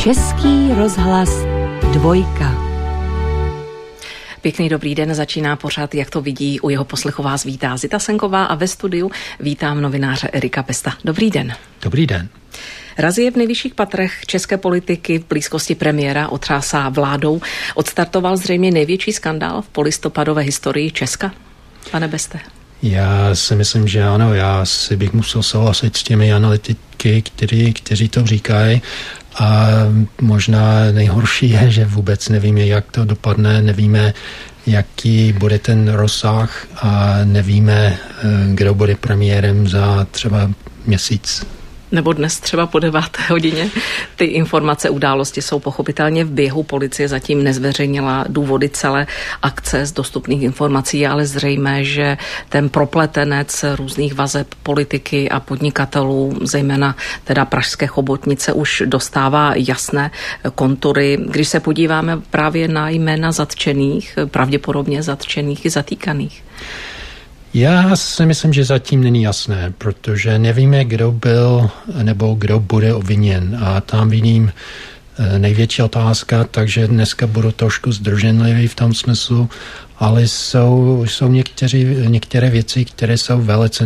Český rozhlas Dvojka. Pěkný dobrý den, začíná pořad, jak to vidí, u jeho poslechu vás vítá Zita Senková a ve studiu vítám novináře Erika Pesta. Dobrý den. Dobrý den. Razie v nejvyšších patrech české politiky v blízkosti premiéra otřásá vládou. Odstartoval zřejmě největší skandál v polistopadové historii Česka? Pane Beste. Já si myslím, že ano, já si bych musel souhlasit s těmi analytiky, kteří to říkají. A možná nejhorší je, že vůbec nevíme, jak to dopadne, nevíme, jaký bude ten rozsah a nevíme, kdo bude premiérem za třeba měsíc. Nebo dnes třeba po 9. hodině. Ty informace, události jsou pochopitelně v běhu. Policie zatím nezveřejnila důvody celé akce z dostupných informací, je ale zřejmé, že ten propletenec různých vazeb politiky a podnikatelů, zejména teda pražské chobotnice, už dostává jasné kontury. Když se podíváme právě na jména zatčených, pravděpodobně zatčených i zatýkaných. Já si myslím, že zatím není jasné, protože nevíme, kdo byl nebo kdo bude obviněn. A tam vidím největší otázka, takže dneska budu trošku zdrženlivý v tom smyslu, ale jsou některé věci, které jsou velice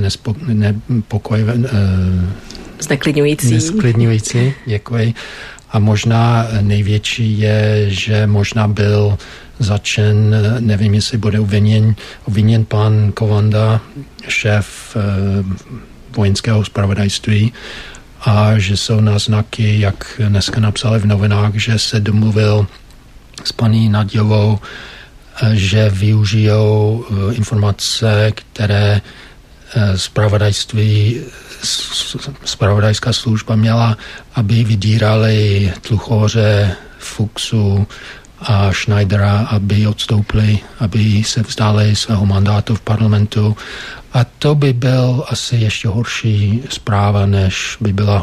zneklidňující. Děkuji. A možná největší je, že možná byl začen, nevím, jestli bude obviněn pan Kovanda, šéf vojenského zpravodajství, a že jsou náznaky, jak dneska napsali v novinách, že se domluvil s paní Naďovou, že využijou informace, které zpravodajská služba měla, aby vydírali Tluchoře, Fuchsu a Schneidera, aby odstoupili, aby se vzdali svého mandátu v parlamentu. A to by byl asi ještě horší zpráva, než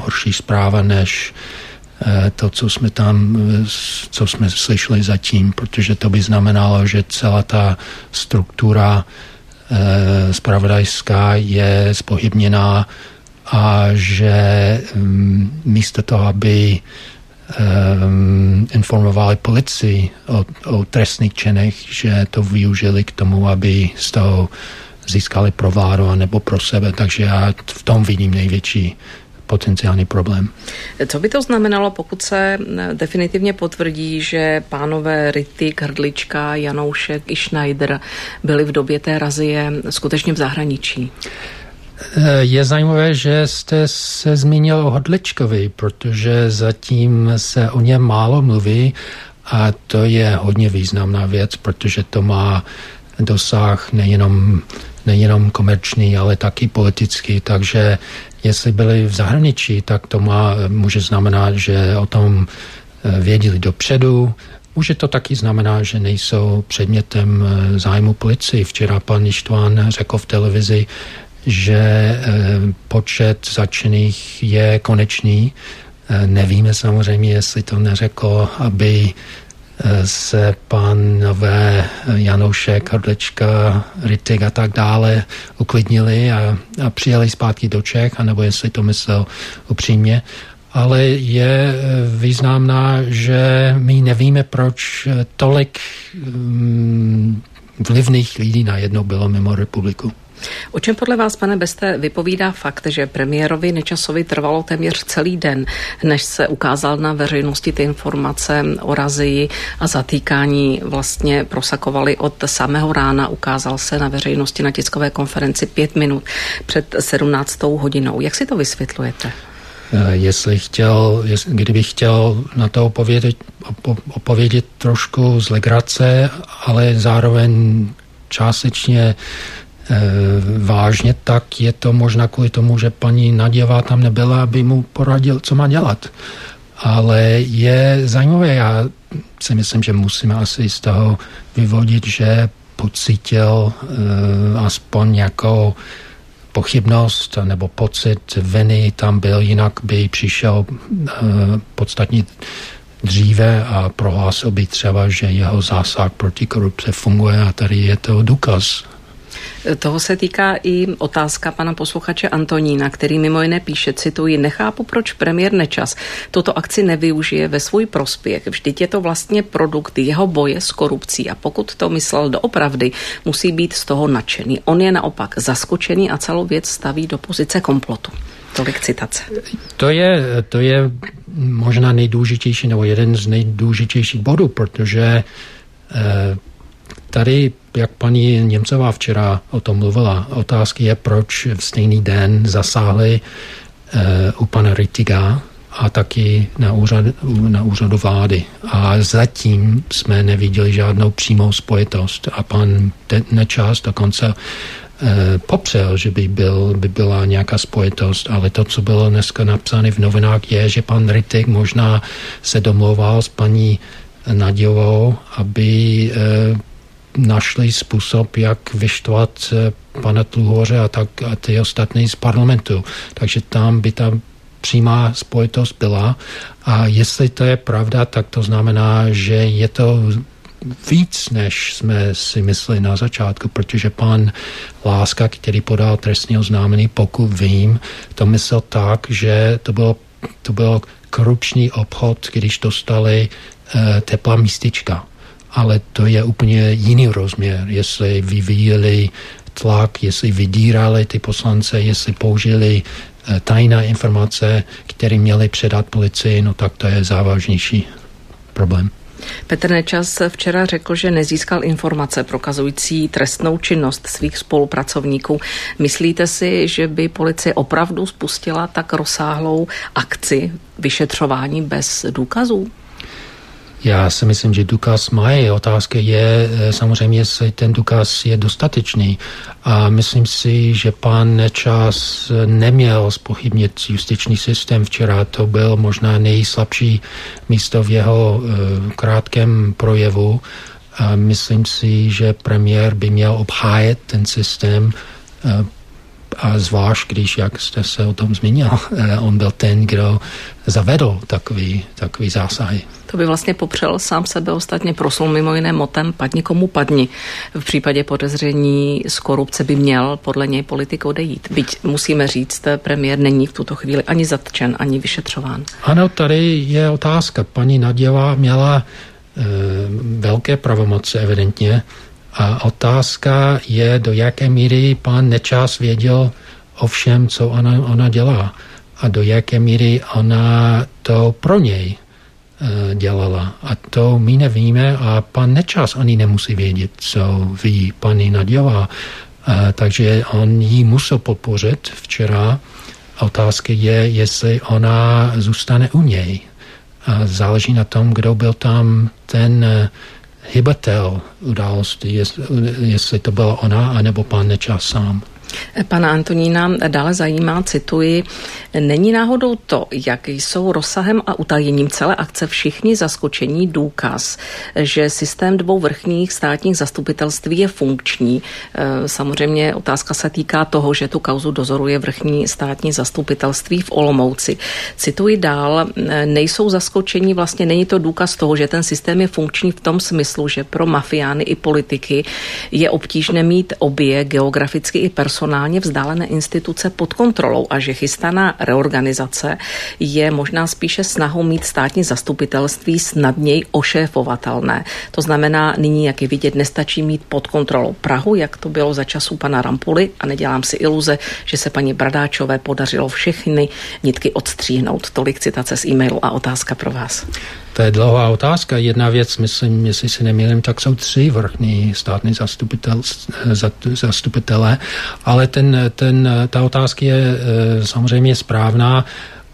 to, co jsme slyšeli zatím, protože to by znamenalo, že celá ta struktura zpravodajská je zpochybněná a že místo toho, aby informovali policii o trestných činech, že to využili k tomu, aby z toho získali pro vládu a nebo pro sebe. Takže já v tom vidím největší potenciální problém. Co by to znamenalo, pokud se definitivně potvrdí, že pánové Rittig, Hrdlička, Janoušek i Schneider byli v době té razie skutečně v zahraničí? Je zajímavé, že jste se zmínil o Hrdličkovi, protože zatím se o něm málo mluví a to je hodně významná věc, protože to má dosah nejenom komerční, ale taky politický, takže jestli byli v zahraničí, tak to může znamenat, že o tom věděli dopředu. Může to taky znamenat, že nejsou předmětem zájmu policie. Včera pan Ištván řekl v televizi, že počet zatčených je konečný. Nevíme samozřejmě, jestli to neřekl, aby se pánové Janoušek, Hrdlička, Rittig a tak dále uklidnili a přijeli zpátky do Čech, anebo jestli to myslel upřímně. Ale je významná, že my nevíme, proč tolik vlivných lidí najednou bylo mimo republiku. O čem podle vás, pane Beste, vypovídá fakt, že premiérovi Nečasovi trvalo téměř celý den, než se ukázal na veřejnosti ty informace o razii a zatýkání vlastně prosakovaly od samého rána, ukázal se na veřejnosti na tiskové konferenci 5 minut před 17. hodinou. Jak si to vysvětlujete? Kdybych chtěl na to opovědět trošku z legrace, ale zároveň částečně vážně, tak je to možná kvůli tomu, že paní Naďová tam nebyla, aby mu poradil, co má dělat. Ale je zajímavé, já si myslím, že musíme asi z toho vyvodit, že pocítil aspoň nějakou pochybnost nebo pocit viny tam byl, jinak by přišel podstatně dříve a prohlásil by třeba, že jeho zásah proti korupce funguje a tady je to důkaz. Toho se týká i otázka pana posluchače Antonína, který mimo jiné píše, cituji, nechápu, proč premiér Nečas tuto akci nevyužije ve svůj prospěch. Vždyť je to vlastně produkt jeho boje s korupcí a pokud to myslel doopravdy, musí být z toho nadšený. On je naopak zaskočený a celou věc staví do pozice komplotu. Tolik citace. To je možná nejdůležitější nebo jeden z nejdůležitějších bodů, protože tady, jak paní Němcová včera o tom mluvila, otázky je, proč v stejný den zasáhli u pana Rittiga a taky na úřadu vlády. A zatím jsme neviděli žádnou přímou spojitost. A pan Nečas dokonce popřel, že by byla nějaká spojitost, ale to, co bylo dneska napsáno v novinách, je, že pan Rittig možná se domlouval s paní Naďovou, aby našli způsob, jak vyštvat pana Tluhoře a ty ostatní z parlamentu. Takže tam by ta přímá spojitost byla. A jestli to je pravda, tak to znamená, že je to víc, než jsme si mysleli na začátku, protože pan Láska, který podal trestní oznámení, pokud vím, to myslel tak, že to bylo korupční obchod, když dostali teplá místička. Ale to je úplně jiný rozměr, jestli vyvíjeli tlak, jestli vydírali ty poslance, jestli použili tajné informace, které měli předat policii, no tak to je závažnější problém. Petr Nečas včera řekl, že nezískal informace prokazující trestnou činnost svých spolupracovníků. Myslíte si, že by policie opravdu spustila tak rozsáhlou akci vyšetřování bez důkazů? Já si myslím, že důkaz mají. Otázka je samozřejmě, jestli ten důkaz je dostatečný. A myslím si, že pan Nečas neměl zpochybnit justiční systém včera. To byl možná nejslabší místo v jeho krátkém projevu. A myslím si, že premiér by měl obhájet ten systém a zvlášť, když, jak jste se o tom zmínil, on byl ten, kdo zavedl takový zásahy. To by vlastně popřel sám sebe, ostatně proslul mimo jiné motem padni komu padni. V případě podezření z korupce by měl podle něj politik odejít. Byť musíme říct, premiér není v tuto chvíli ani zatčen, ani vyšetřován. Ano, tady je otázka. Paní Naďová měla velké pravomoci evidentně. A otázka je, do jaké míry pan Nečas věděl o všem, co ona dělá. A do jaké míry ona to pro něj dělala. A to my nevíme a pan Nečas ani nemusí vědět, co ví paní Naďová. Takže on ji musel podpořit včera. Otázka je, jestli ona zůstane u něj. A záleží na tom, kdo byl tam ten hybatel události, jestli to byla ona, anebo pan Nečas sám. Pana Antonína dále zajímá, cituji, není náhodou to, jak jsou rozsahem a utajením celé akce všichni zaskočení důkaz, že systém dvou vrchních státních zastupitelství je funkční. Samozřejmě otázka se týká toho, že tu kauzu dozoruje vrchní státní zastupitelství v Olomouci. Cituji dál, nejsou zaskočení, vlastně není to důkaz toho, že ten systém je funkční v tom smyslu, že pro mafiány i politiky je obtížné mít obě geograficky i personálně vzdálené instituce pod kontrolou a že chystaná reorganizace je možná spíše snahou mít státní zastupitelství snadněji ošéfovatelné. To znamená, nyní, jak je vidět, nestačí mít pod kontrolou Prahu, jak to bylo za časů pana Rampuly a nedělám si iluze, že se paní Bradáčové podařilo všechny nitky odstříhnout. Tolik citace z e-mailu a otázka pro vás. To je dlouhá otázka. Jedna věc, myslím, jestli se nemýlím, tak jsou 3 vrchní státní zastupitelé, ale ta otázka je samozřejmě správná.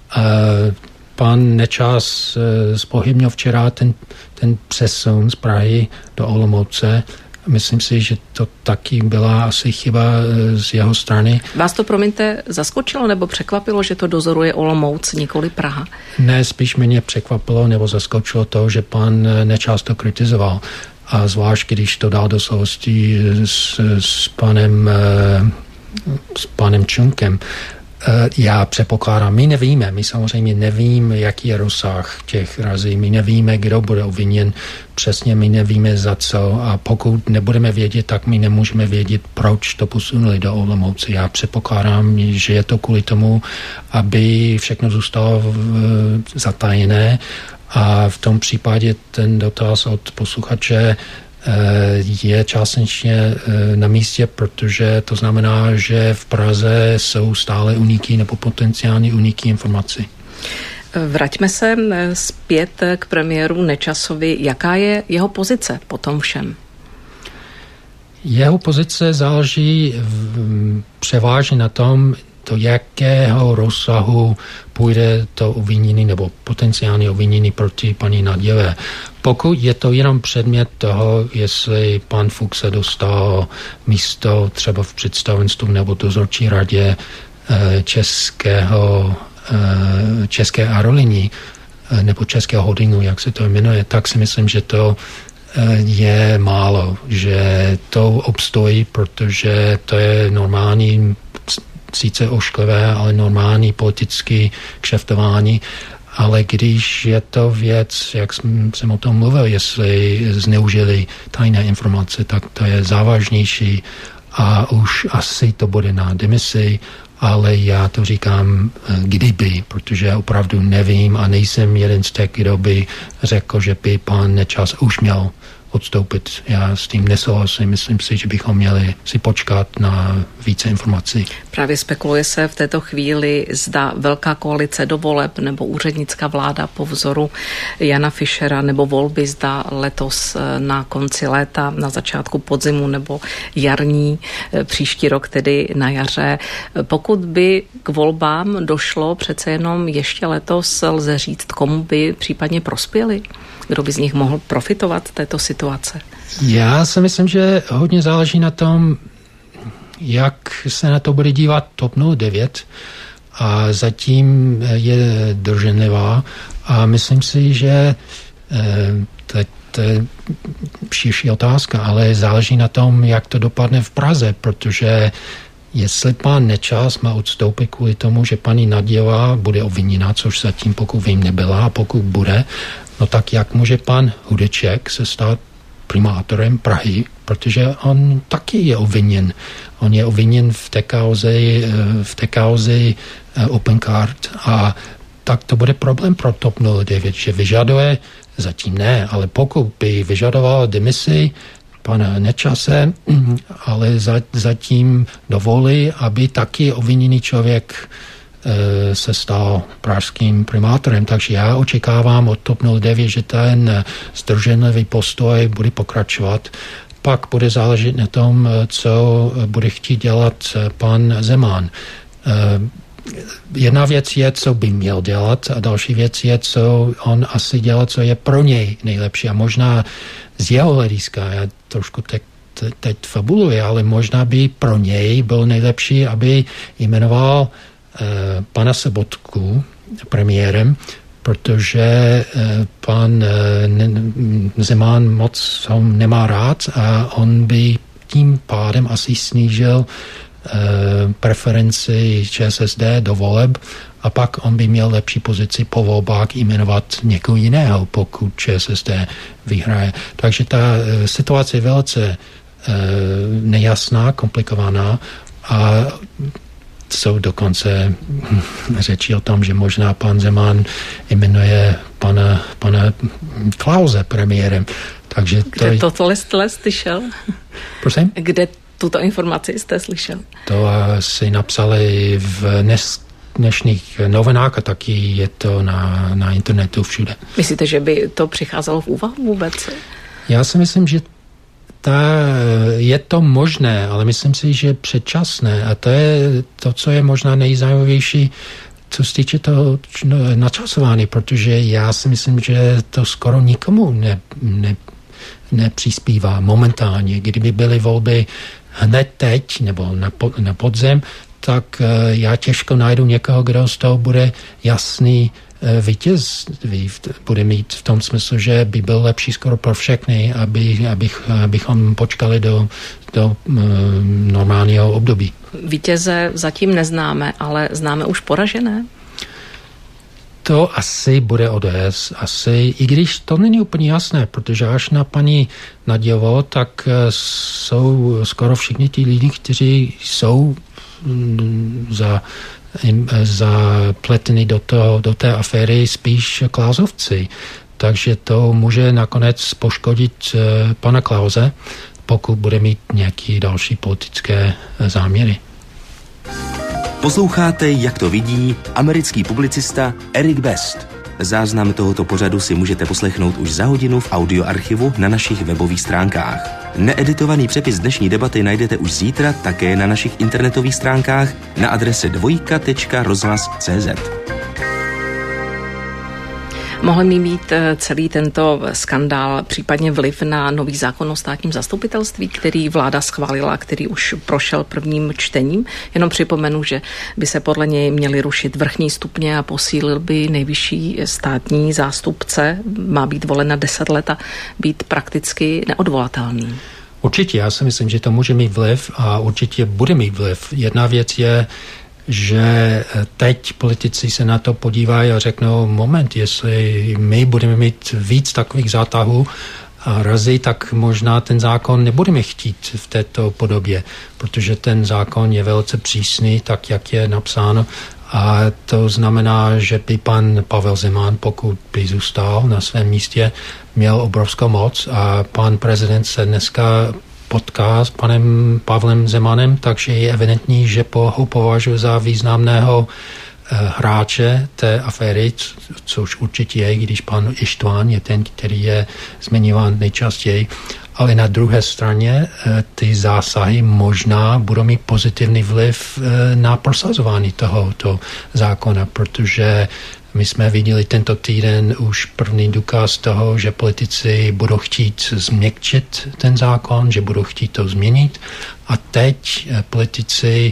Pan Nečas zpochybnil včera ten přesun z Prahy do Olomouce. Myslím si, že to taky byla asi chyba z jeho strany. Vás to, promiňte, zaskočilo nebo překvapilo, že to dozoruje Olomouc, nikoli Praha? Ne, spíš mě překvapilo nebo zaskočilo to, že pan Nečas to kritizoval. A zvlášť, když to dal do souvislostí s panem Čunkem. Já předpokládám, my nevíme, my samozřejmě nevíme, jaký je rozsah těch razí, my nevíme, kdo bude obviněn, přesně my nevíme za co a pokud nebudeme vědět, tak my nemůžeme vědět, proč to posunuli do Olomouce. Já předpokládám, že je to kvůli tomu, aby všechno zůstalo zatajené a v tom případě ten dotaz od posluchače je částečně na místě, protože to znamená, že v Praze jsou stále uniky nebo potenciální uniky informací. Vraťme se zpět k premiéru Nečasovi. Jaká je jeho pozice po tom všem? Jeho pozice záleží převážně na tom, do jakého rozsahu půjde to obvinění nebo potenciální obvinění proti paní Nadějové. Pokud je to jenom předmět toho, jestli pan Fuk se dostal místo třeba v představenstvu nebo dozorčí radě České aerolíny nebo Českého holdingu, jak se to jmenuje, tak si myslím, že to je málo, že to obstojí, protože to je normální, sice ošklivé, ale normální politické kšeftování. Ale když je to věc, jak jsem o tom mluvil, jestli zneužili tajné informace, tak to je závažnější a už asi to bude na demisi, ale já to říkám kdyby, protože opravdu nevím a nejsem jeden z těch, kdo by řekl, že by pan Nečas už měl odstoupit. Já s tím nesouhlasím. Myslím si, že bychom měli si počkat na více informací. Právě spekuluje se v této chvíli, zda velká koalice do voleb nebo úřednická vláda po vzoru Jana Fischera nebo volby zda letos na konci léta, na začátku podzimu nebo jarní příští rok, tedy na jaře. Pokud by k volbám došlo přece jenom ještě letos, lze říct, komu by případně prospěli? Kdo by z nich mohl profitovat této situace? Já si myslím, že hodně záleží na tom, jak se na to bude dívat TOP 09 a zatím je drženlivá a myslím si, že to je širší otázka, ale záleží na tom, jak to dopadne v Praze, protože jestli pan Nečas má odstoupit kvůli tomu, že paní Nadějová bude obviněna, což zatím pokud vím nebyla a pokud bude, no tak jak může pan Hudeček se stát primátorem Prahy, protože on taky je obviněn. On je obviněn v té kauze Opencard a tak to bude problém pro TOP 09, že vyžaduje, zatím ne, ale pokud by vyžadoval demisi pana Nečase, ale zatím dovolí, aby taky obviněný člověk se stal pražským primátorem. Takže já očekávám od TOP 09, že ten zdrženlivý postoj bude pokračovat. Pak bude záležet na tom, co bude chtít dělat pan Zeman. Jedna věc je, co by měl dělat a další věc je, co on asi dělá, co je pro něj nejlepší. A možná z jeho hlediska, já trošku teď fabuluji, ale možná by pro něj byl nejlepší, aby jmenoval pana Sobotku premiérem, protože pan Zeman moc ho nemá rád a on by tím pádem asi snížil preferenci ČSSD do voleb a pak on by měl lepší pozici po volbách jmenovat někoho jiného, pokud ČSSD vyhraje. Takže ta situace je velice nejasná, komplikovaná a jsou dokonce řeči o tom, že možná pan Zeman jmenuje pana Klause premiérem. Takže Kde tohle jste slyšel? Prosím? Kde tuto informaci jste slyšel? To si napsali v dnešních novinách a taky je to na internetu všude. Myslíte, že by to přicházelo v úvahu vůbec? Já si myslím, že je to možné, ale myslím si, že předčasné a to je to, co je možná nejzajímavější, co se týče toho načasování, protože já si myslím, že to skoro nikomu nepřispívá momentálně. Kdyby byly volby hned teď nebo na podzem, tak já těžko najdu někoho, kdo z toho bude jasný vítězství, bude mít v tom smyslu, že by byl lepší skoro pro všechny, abychom počkali do normálního období. Vítěze zatím neznáme, ale známe už poražené? To asi bude ODS, i když to není úplně jasné, protože až na paní Nagyovou, tak jsou skoro všichni ti lidi, kteří jsou zapleteni do té aféry spíš Klausovci. Takže to může nakonec poškodit pana Klause, pokud bude mít nějaké další politické záměry. Posloucháte, jak to vidí americký publicista Eric Best. Záznam tohoto pořadu si můžete poslechnout už za hodinu v audioarchivu na našich webových stránkách. Needitovaný přepis dnešní debaty najdete už zítra také na našich internetových stránkách na adrese dvojka.rozhlas.cz. Mohl mít celý tento skandál případně vliv na nový zákon o státním zastupitelství, který vláda schválila, který už prošel prvním čtením? Jenom připomenu, že by se podle něj měly rušit vrchní stupně a posílil by nejvyšší státní zástupce. Má být volen na 10 let a být prakticky neodvolatelný. Určitě, já si myslím, že to může mít vliv a určitě bude mít vliv. Jedna věc je, že teď politici se na to podívají a řeknou, moment, jestli my budeme mít víc takových zátahů a razy, tak možná ten zákon nebudeme chtít v této podobě, protože ten zákon je velice přísný, tak jak je napsáno. A to znamená, že by pan Pavel Zeman, pokud by zůstal na svém místě, měl obrovskou moc a pan prezident se dneska potká s panem Pavlem Zemanem, takže je evidentní, že ho považuje za významného hráče té aféry, což určitě je, když pan Ištván je ten, který je zmiňován nejčastěji. Ale na druhé straně ty zásahy možná budou mít pozitivní vliv na prosazování tohoto zákona, protože my jsme viděli tento týden už první důkaz toho, že politici budou chtít změkčit ten zákon, že budou chtít to změnit. A teď politici,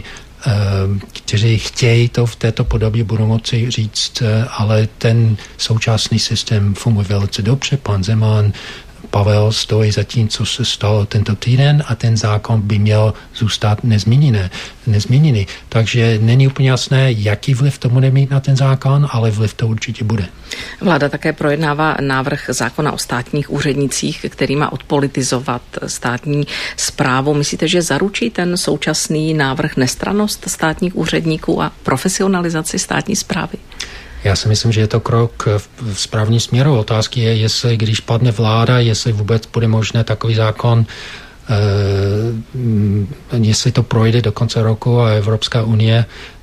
kteří chtějí to v této podobě, budou moci říct, ale ten současný systém funguje velice dobře. Pan Zeman, Pavel stojí za tím, co se stalo tento týden a ten zákon by měl zůstat nezměněný. Takže není úplně jasné, jaký vliv to bude mít na ten zákon, ale vliv to určitě bude. Vláda také projednává návrh zákona o státních úřednicích, který má odpolitizovat státní správu. Myslíte, že zaručí ten současný návrh nestrannost státních úředníků a profesionalizaci státní správy? Já si myslím, že je to krok v správný směru. Otázky je, jestli když padne vláda, jestli vůbec bude možné takový zákon, jestli to projde do konce roku a Evropská unie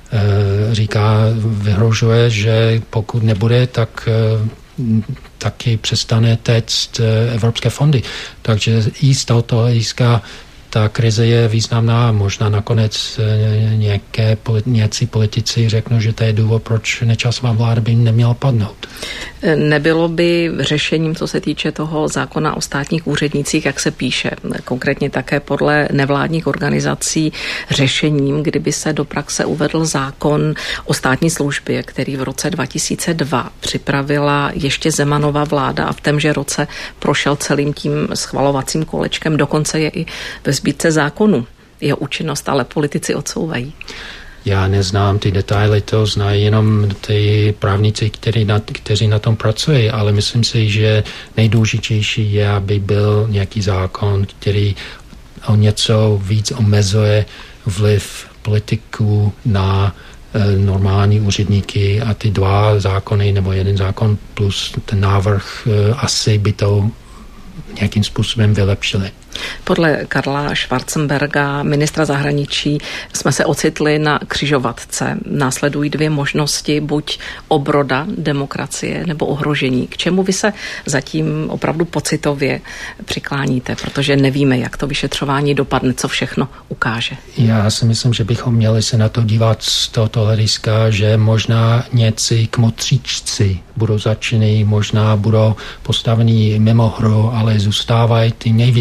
vyhrožuje, že pokud nebude, tak taky přestane téct evropské fondy. Takže i z tohoto hlediska ta krize je významná. Možná nakonec nějací politici řeknou, že to je důvod, proč Nečasová vláda by neměla padnout. Nebylo by řešením, co se týče toho zákona o státních úřednících, jak se píše, konkrétně také podle nevládních organizací, řešením, kdyby se do praxe uvedl zákon o státní službě, který v roce 2002 připravila ještě Zemanova vláda a v témže roce prošel celým tím schvalovacím kolečkem, dokonce je i ve zbýtce zákonu. Jeho účinnost ale politici odsouvají. Já neznám ty detaily, to znají jenom ty právníci, kteří na tom pracují, ale myslím si, že nejdůležitější je, aby byl nějaký zákon, který o něco víc omezuje vliv politiků na normální úředníky a ty dva zákony nebo jeden zákon plus ten návrh asi by to nějakým způsobem vylepšili. Podle Karla Schwarzenberga, ministra zahraničí, jsme se ocitli na křižovatce. Následují dvě možnosti, buď obroda demokracie nebo ohrožení. K čemu vy se zatím opravdu pocitově přikláníte, protože nevíme, jak to vyšetřování dopadne, co všechno ukáže. Já si myslím, že bychom měli se na to dívat z tohoto hlediska, že možná nějací kmotříčci budou začiny, možná budou postavení mimo hru, ale zůstávají ty největší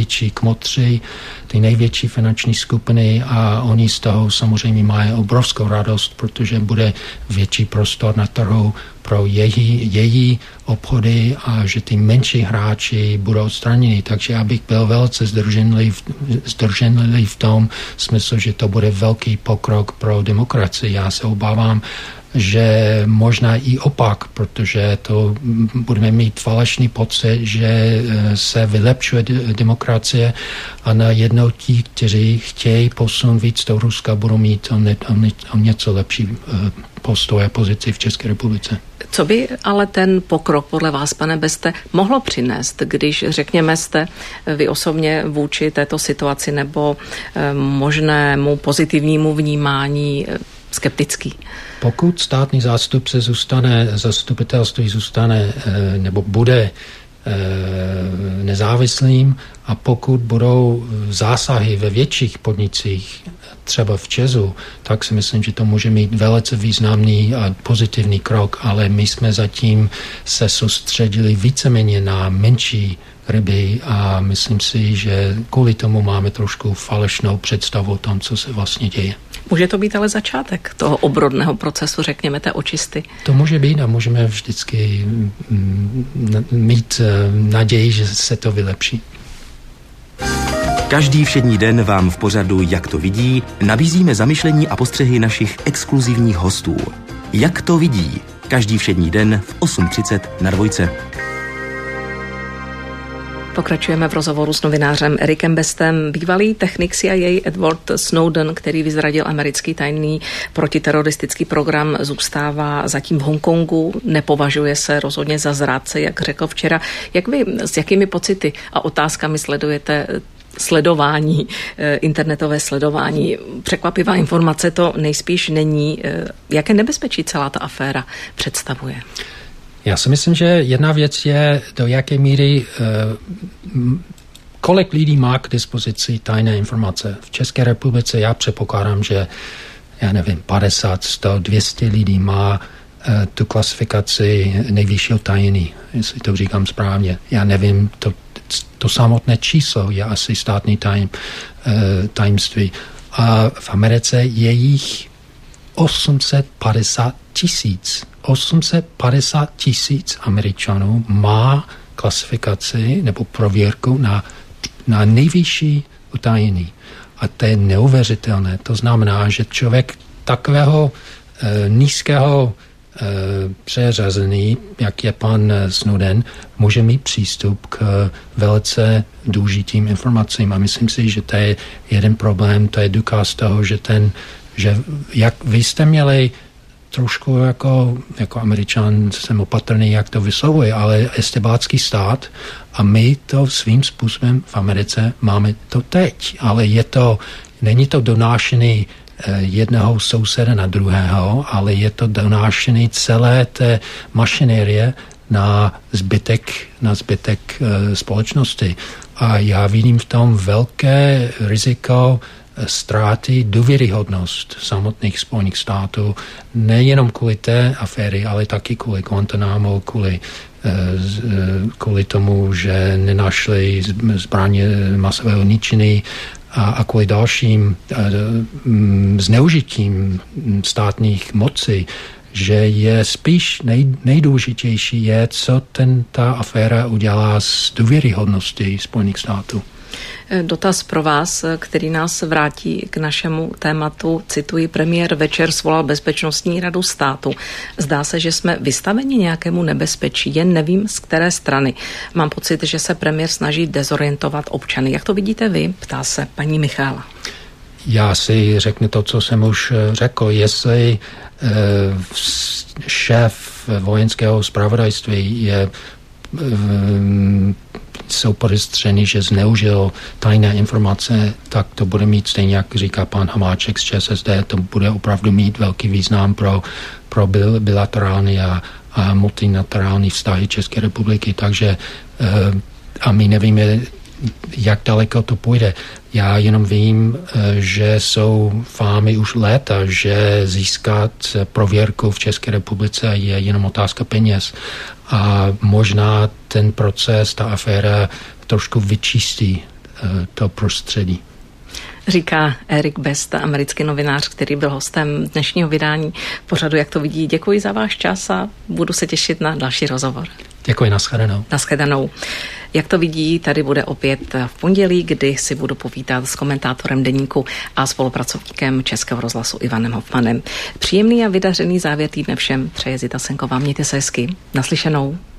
kmotři, ty největší finanční skupiny a oni z toho samozřejmě mají obrovskou radost, protože bude větší prostor na trhu pro její obchody a že ty menší hráči budou odstraněni. Takže já bych byl velice zdrženlivý v tom smyslu, že to bude velký pokrok pro demokracii. Já se obávám, že možná i opak, protože to budeme mít falešný pocit, že se vylepšuje demokracie a najednou ti, kteří chtějí posun víc do Ruska, budou mít o něco lepší postoj a pozici v České republice. Co by ale ten pokrok podle vás, pane Beste, mohlo přinést, když, řekněme, jste vy osobně vůči této situaci nebo možnému pozitivnímu vnímání skeptický? Pokud státní zastupitelství zůstane nebo bude nezávislým a pokud budou zásahy ve větších podnicích, třeba v ČEZu, tak si myslím, že to může mít velice významný a pozitivní krok, ale my jsme zatím se soustředili víceméně na menší ryby a myslím si, že kvůli tomu máme trošku falešnou představu o tom, co se vlastně děje. Může to být ale začátek toho obrodného procesu, řekněme, té očisty? To může být a můžeme vždycky mít naději, že se to vylepší. Každý všední den vám v pořadu Jak to vidí nabízíme zamyšlení a postřehy našich exkluzivních hostů. Jak to vidí? Každý všední den v 8:30 na Dvojce. Pokračujeme v rozhovoru s novinářem Erikem Bestem. Bývalý technik CIA Edward Snowden, který vyzradil americký tajný protiteroristický program, zůstává zatím v Hongkongu. Nepovažuje se rozhodně za zrádce, jak řekl včera. Jak vy, s jakými pocity a otázkami sledujete sledování, internetové sledování? Překvapivá informace to nejspíš není. Jaké nebezpečí celá ta aféra představuje? Já si myslím, že jedna věc je, do jaké míry, kolik lidí má k dispozici tajné informace. V České republice já předpokládám, že 50, 100, 200 lidí má tu klasifikaci nejvyššího tajení, jestli to říkám správně. Já nevím, to samotné číslo je asi státní tajemství. A v Americe je jich 850 tisíc Američanů má klasifikaci nebo prověrku na nejvyšší utajení. A to je neuvěřitelné. To znamená, že člověk takového nízkého přeřazený, jak je pan Snowden, může mít přístup k velice důležitým informacím. A myslím si, že to je jeden problém, to je důkaz toho, že jak vy jste měli trošku jako Američan jsem opatrný, jak to vyslovuje, ale estebácký stát a my to svým způsobem v Americe máme to teď, ale není to donášený jednoho souseda na druhého, ale je to donášený celé té mašinérie na zbytek společnosti. A já vidím v tom velké riziko ztráty důvěryhodnost samotných Spojených států, nejenom kvůli té aféry, ale taky kvůli Guantanamo, kvůli tomu, že nenašli zbraně masového ničení a kvůli dalším zneužitím státních mocí, že je spíš nejdůležitější je, co ta aféra udělá s důvěryhodností Spojených států. Dotaz pro vás, který nás vrátí k našemu tématu. Cituji, premiér večer svolal Bezpečnostní radu státu. Zdá se, že jsme vystaveni nějakému nebezpečí, jen nevím z které strany. Mám pocit, že se premiér snaží dezorientovat občany. Jak to vidíte vy? Ptá se paní Michála. Já si řeknu to, co jsem už řekl. Jestli šéf vojenského zpravodajství jsou podezření, že zneužil tajné informace, tak to bude mít stejně, jak říká pan Hamáček z ČSSD, to bude opravdu mít velký význam pro bilaterální a multilaterální vztahy České republiky, takže a my nevíme, jak daleko to půjde. Já jenom vím, že jsou fámy už léta, že získat prověrku v České republice je jenom otázka peněz. A možná ten proces, ta aféra trošku vyčistí to prostředí. Říká Erik Best, americký novinář, který byl hostem dnešního vydání pořadu Jak to vidí. Děkuji za váš čas a budu se těšit na další rozhovor. Děkuji, nashledanou. Nashledanou. Jak to vidí, tady bude opět v pondělí, kdy si budu povídat s komentátorem Deníku a spolupracovníkem Českého rozhlasu Ivanem Hofmanem. Příjemný a vydařený závěr týdne všem přeje Zita Senková. Mějte se hezky. Naslyšenou.